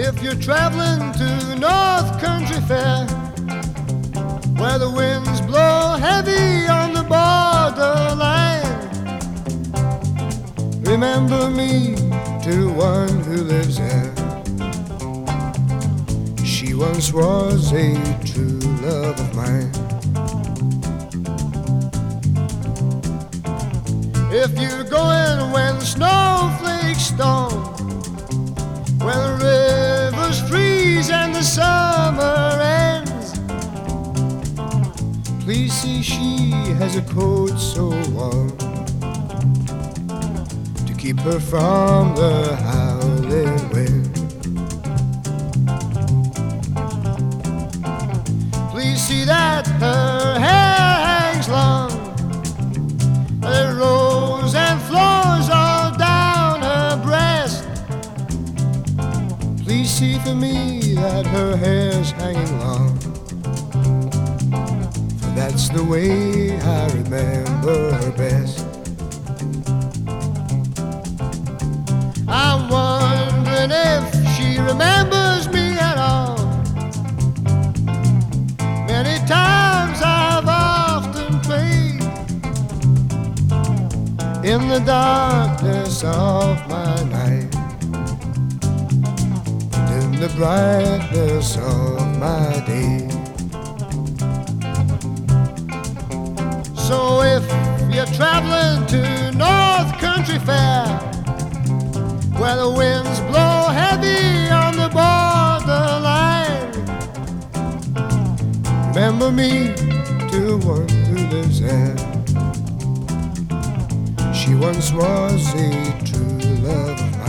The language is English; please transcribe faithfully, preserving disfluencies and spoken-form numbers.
If you're traveling to North Country Fair, where the winds blow heavy on the borderline, remember me to one who lives there. She once was a true love of mine. If you're going when the snowflakes storm, when the rivers freeze and the summer ends, please see she has a coat so warm to keep her from the howling wind. Please see that her hair hangs long, the rose and flows all down her breast. Please see for me that her hair's hanging long, for that's the way I remember her best. I'm wondering if she remembers me at all. Many times I've often prayed in the darkness of my night, and in the brightness of my day. So if you're traveling to North Country Fair, where the winds blow heavy on the borderline, remember me to one who lives there. She once was a true love of mine.